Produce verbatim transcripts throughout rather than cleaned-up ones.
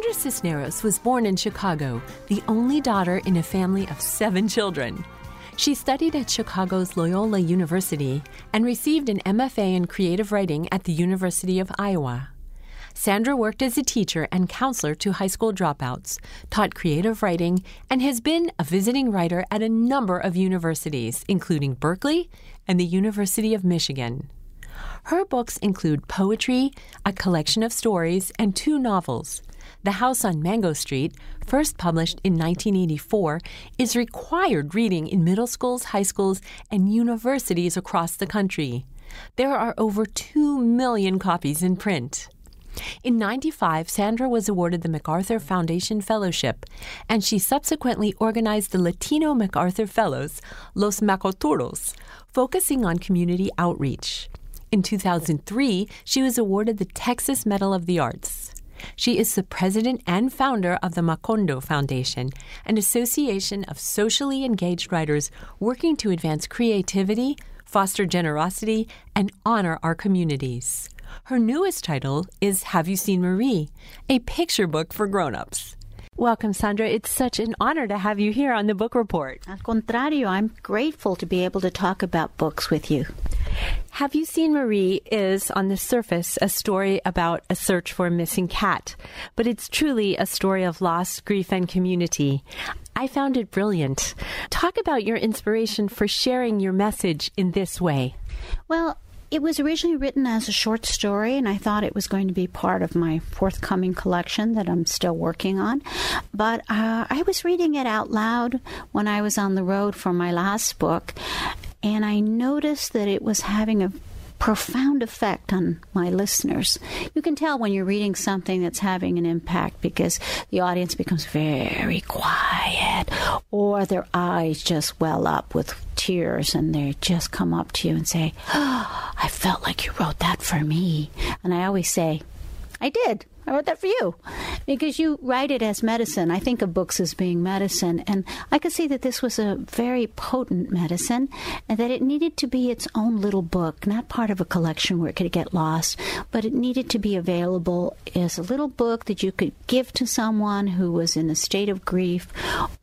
Sandra Cisneros was born in Chicago, the only daughter in a family of seven children. She studied at Chicago's Loyola University and received an M F A in creative writing at the University of Iowa. Sandra worked as a teacher and counselor to high school dropouts, taught creative writing, and has been a visiting writer at a number of universities, including Berkeley and the University of Michigan. Her books include poetry, a collection of stories, and two novels. The House on Mango Street, first published in nineteen eighty-four, is required reading in middle schools, high schools, and universities across the country. There are over two million copies in print. In ninety-five, Sandra was awarded the MacArthur Foundation Fellowship, and she subsequently organized the Latino MacArthur Fellows, Los Macoturos, focusing on community outreach. In two thousand three, she was awarded the Texas Medal of the Arts. She is the president and founder of the Macondo Foundation, an association of socially engaged writers working to advance creativity, foster generosity, and honor our communities. Her newest title is Have You Seen Marie?, a picture book for grown-ups. Welcome, Sandra. It's such an honor to have you here on the Book Report. Al contrario, I'm grateful to be able to talk about books with you. Have You Seen Marie is, on the surface, a story about a search for a missing cat, but it's truly a story of loss, grief, and community. I found it brilliant. Talk about your inspiration for sharing your message in this way. Well, it was originally written as a short story, and I thought it was going to be part of my forthcoming collection that I'm still working on. But uh, I was reading it out loud when I was on the road for my last book, and I noticed that it was having a profound effect on my listeners. You can tell when you're reading something that's having an impact because the audience becomes very quiet, or their eyes just well up with tears and they just come up to you and say, "Oh, I felt like you wrote that for me." And I always say, I did. I wrote that for you. Because you write it as medicine. I think of books as being medicine. And I could see that this was a very potent medicine and that it needed to be its own little book, not part of a collection where it could get lost, but it needed to be available as a little book that you could give to someone who was in a state of grief,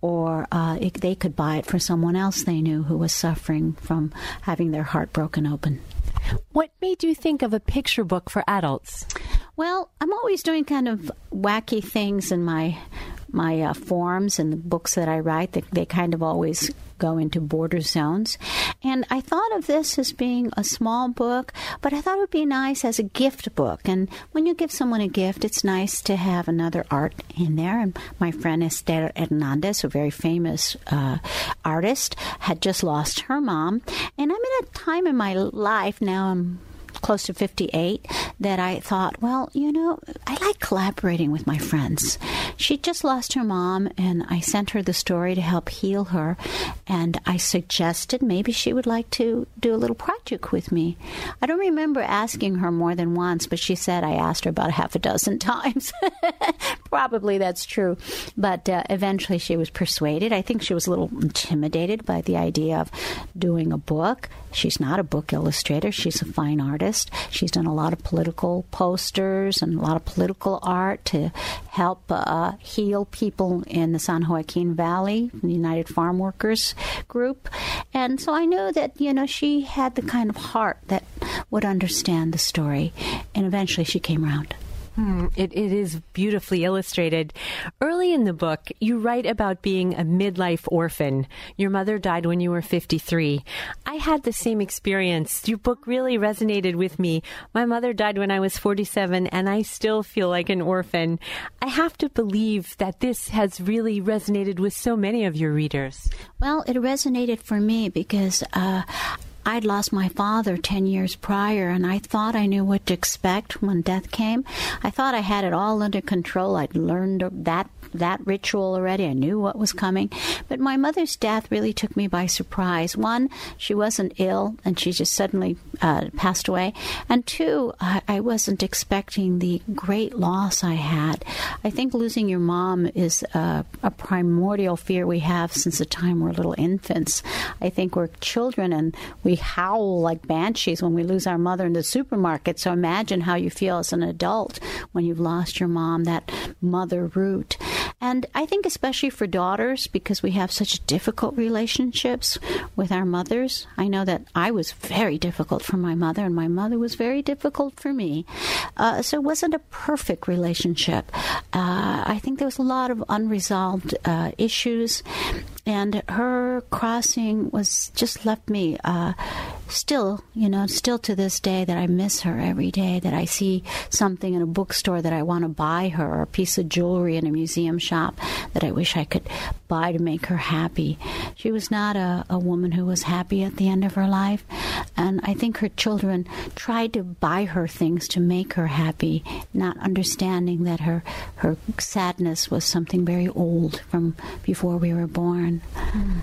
or uh, it, they could buy it for someone else they knew who was suffering from having their heart broken open. What made you think of a picture book for adults? Well, I'm always doing kind of wacky things in my my uh, forms and the books that I write. They, they kind of always go into border zones. And I thought of this as being a small book, but I thought it would be nice as a gift book. And when you give someone a gift, it's nice to have another art in there. And my friend Esther Hernandez, a very famous uh, artist, had just lost her mom. And I'm in a time in my life, now I'm close to fifty-eight, that I thought, well, you know, I like collaborating with my friends. She just lost her mom, and I sent her the story to help heal her, and I suggested maybe she would like to do a little project with me. I don't remember asking her more than once, but she said I asked her about a half a dozen times. Probably that's true. But uh, eventually she was persuaded. I think she was a little intimidated by the idea of doing a book. She's not a book illustrator. She's a fine artist. She's done a lot of political posters and a lot of political art to help uh, heal people in the San Joaquin Valley, the United Farm Workers group. And so I knew that, you know, she had the kind of heart that would understand the story. And eventually she came around. Hmm, it, it is beautifully illustrated. Early in the book, you write about being a midlife orphan. Your mother died when you were fifty-three. I had the same experience. Your book really resonated with me. My mother died when I was forty-seven, and I still feel like an orphan. I have to believe that this has really resonated with so many of your readers. Well, it resonated for me because uh, I'd lost my father ten years prior, and I thought I knew what to expect when death came. I thought I had it all under control. I'd learned that that ritual already. I knew what was coming. But my mother's death really took me by surprise. One, she wasn't ill, and she just suddenly uh, passed away. And two, I, I wasn't expecting the great loss I had. I think losing your mom is a, a primordial fear we have since the time we're little infants. I think we're children, and we howl like banshees when we lose our mother in the supermarket. So imagine how you feel as an adult when you've lost your mom, that mother root. And I think especially for daughters, because we have such difficult relationships with our mothers. I know that I was very difficult for my mother, and my mother was very difficult for me. Uh, so it wasn't a perfect relationship. Uh, I think there was a lot of unresolved uh, issues, and her crossing was just left me uh, still, you know, still to this day that I miss her every day, that I see something in a bookstore that I want to buy her, or a piece of jewelry in a museum shop that I wish I could buy to make her happy. She was not a, a woman who was happy at the end of her life, and I think her children tried to buy her things to make her happy, not understanding that her, her sadness was something very old from before we were born. Mm.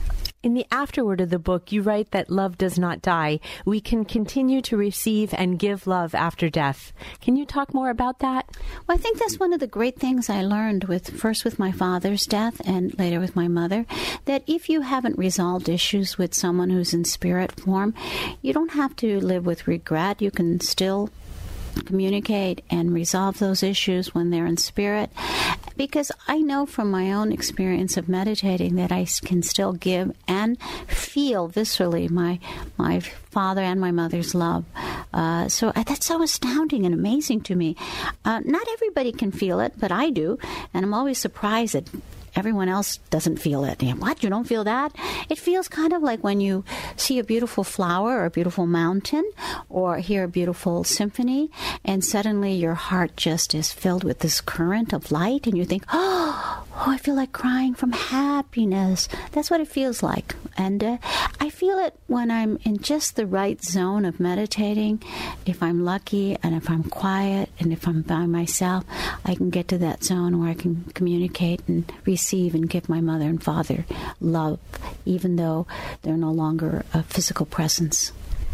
In the afterword of the book, you write that love does not die. We can continue to receive and give love after death. Can you talk more about that? Well, I think that's one of the great things I learned with first with my father's death and later with my mother, that if you haven't resolved issues with someone who's in spirit form, you don't have to live with regret. You can still communicate and resolve those issues when they're in spirit, because I know from my own experience of meditating that I can still give and feel viscerally my my father and my mother's love. Uh, so that's so astounding and amazing to me. Uh, not everybody can feel it, but I do, and I'm always surprised that everyone else doesn't feel it. What? You don't feel that? It feels kind of like when you see a beautiful flower or a beautiful mountain or hear a beautiful symphony, and suddenly your heart just is filled with this current of light, and you think, oh, oh I feel like crying from happiness. That's what it feels like. And uh, I feel it when I'm in just the right zone of meditating. If I'm lucky, and if I'm quiet, and if I'm by myself, I can get to that zone where I can communicate and receive and give my mother and father love, even though they're no longer a physical presence.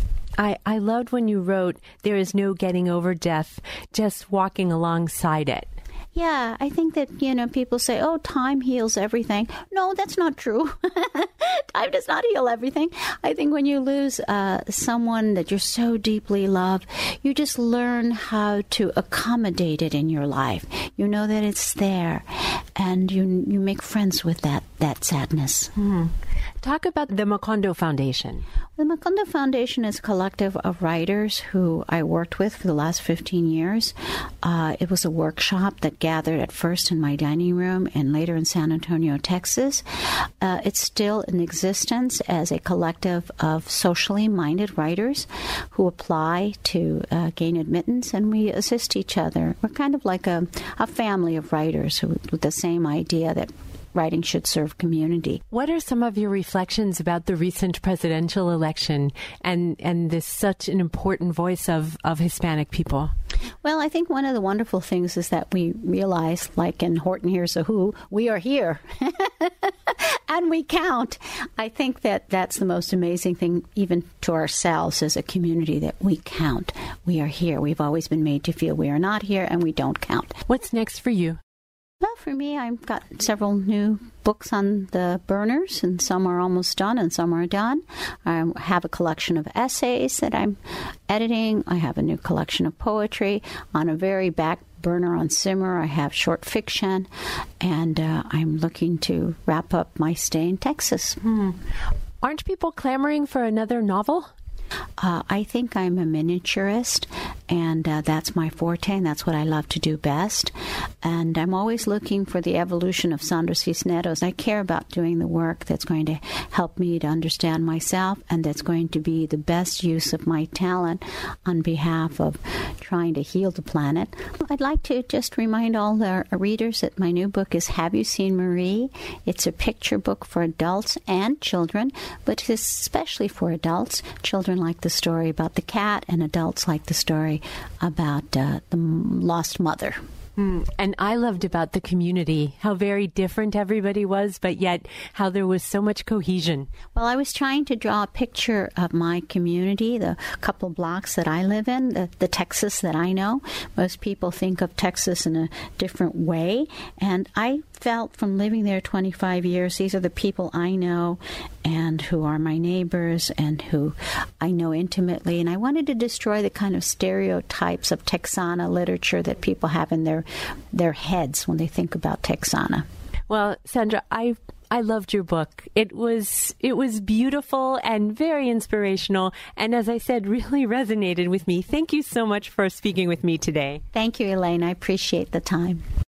I, I loved when you wrote, there is no getting over death, just walking alongside it. Yeah, I think that, you know, people say, oh, time heals everything. No, that's not true. Time does not heal everything. I think when you lose uh, someone that you're so deeply loved, you just learn how to accommodate it in your life. You know that it's there, and you you make friends with that, that sadness. Hmm. Talk about the Macondo Foundation. The Macondo Foundation is a collective of writers who I worked with for the last fifteen years. Uh, it was a workshop that gathered at first in my dining room and later in San Antonio, Texas. Uh, it's still in existence as a collective of socially minded writers who apply to uh, gain admittance, and we assist each other. We're kind of like a, a family of writers who, with the same idea that writing should serve community. What are some of your reflections about the recent presidential election and, and this such an important voice of, of Hispanic people? Well, I think one of the wonderful things is that we realize, like in Horton Hears a Who, we are here. And we count. I think that that's the most amazing thing, even to ourselves as a community, that we count. We are here. We've always been made to feel we are not here and we don't count. What's next for you? Well, for me, I've got several new books on the burners, and some are almost done and some are done. I have a collection of essays that I'm editing. I have a new collection of poetry. On a very back burner on simmer, I have short fiction, and uh, I'm looking to wrap up my stay in Texas. Hmm. Aren't people clamoring for another novel? Uh, I think I'm a miniaturist, and uh, that's my forte, and that's what I love to do best. And I'm always looking for the evolution of Sandra Cisneros. I care about doing the work that's going to help me to understand myself, and that's going to be the best use of my talent on behalf of trying to heal the planet. I'd like to just remind all the readers that my new book is Have You Seen Marie? It's a picture book for adults and children, but especially for adults. Children like the story about the cat, and adults like the story about uh, the lost mother. Mm, and I loved about the community, how very different everybody was, but yet how there was so much cohesion. Well, I was trying to draw a picture of my community, the couple blocks that I live in, the, the Texas that I know. Most people think of Texas in a different way, and I felt from living there twenty-five years, these are the people I know and who are my neighbors and who I know intimately. And I wanted to destroy the kind of stereotypes of Texana literature that people have in their their heads when they think about Texana. Well, Sandra, I I loved your book. It was it was beautiful and very inspirational, and as I said, really resonated with me. Thank you so much for speaking with me today. Thank you, Elaine. I appreciate the time.